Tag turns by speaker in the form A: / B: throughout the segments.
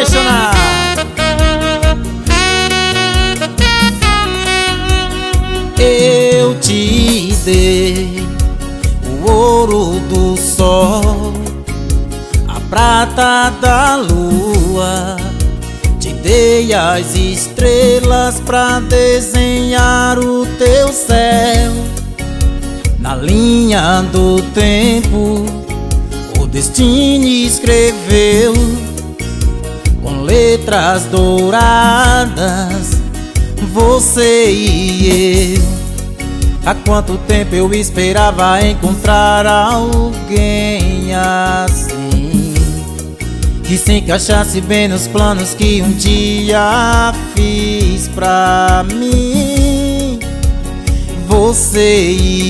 A: apaixonado. Eu te dei o ouro do sol, a prata da lua, te dei as estrelas pra desenhar o teu céu. Na linha do tempo o destino escreveu com letras douradas você e eu. Há quanto tempo eu esperava encontrar alguém assim, que se encaixasse bem nos planos que um dia fiz pra mim. Você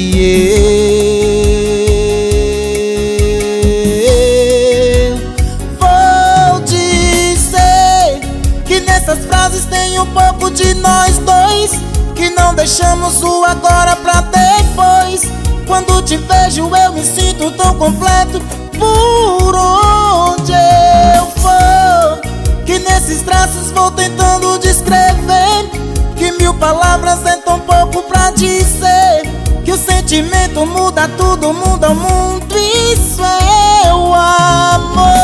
A: e eu. Vou dizer que nessas frases tem um pouco de nós dois, que não deixamos o agora pra depois. Quando te vejo eu me sinto tão completo por onde eu for, que nesses traços vou tentando descrever, que 1000 palavras é tão pouco pra dizer, que o sentimento muda tudo, muda o mundo. Isso é o amor.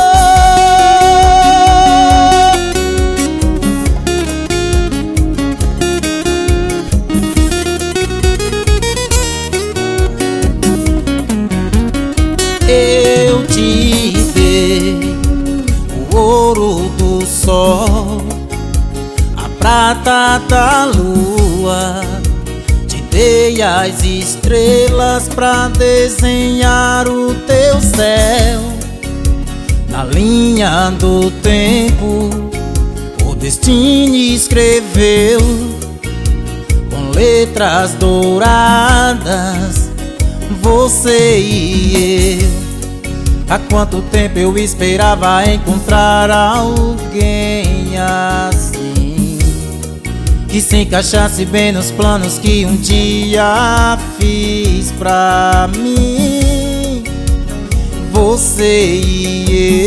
A: Eu te dei o ouro do sol, a prata da lua, te dei as estrelas pra desenhar o teu céu. Na linha do tempo o destino escreveu com letras douradas você e eu. Há quanto tempo eu esperava encontrar alguém assim, que se encaixasse bem nos planos que um dia fiz pra mim. Você e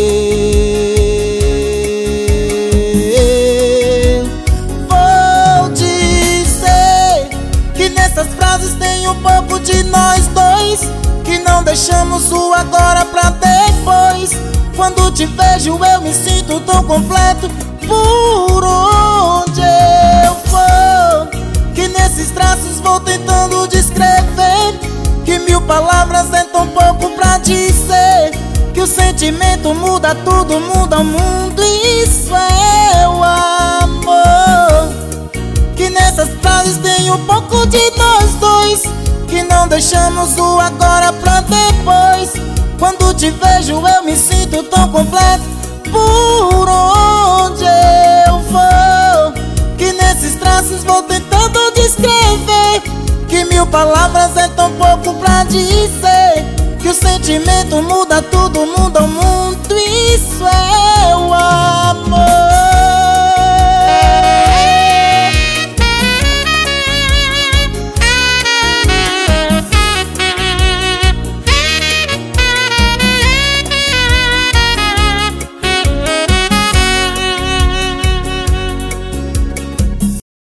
A: eu. Vou dizer que nessas frases tem um pouco de nós dois, que não deixamos o agora pra depois. Quando te vejo eu me sinto tão completo por onde eu for, que nesses traços vou tentando descrever, que 1000 palavras é tão pouco pra dizer, que o sentimento muda tudo, muda o mundo. Isso é o amor. Que nessas frases tem um pouco de nós dois, que não deixamos o agora pra depois. Quando te vejo eu me sinto tão completo por onde eu for, que nesses traços vou tentando descrever, que 1000 palavras é tão pouco pra dizer, que o sentimento muda tudo, muda o mundo. Isso é o amor.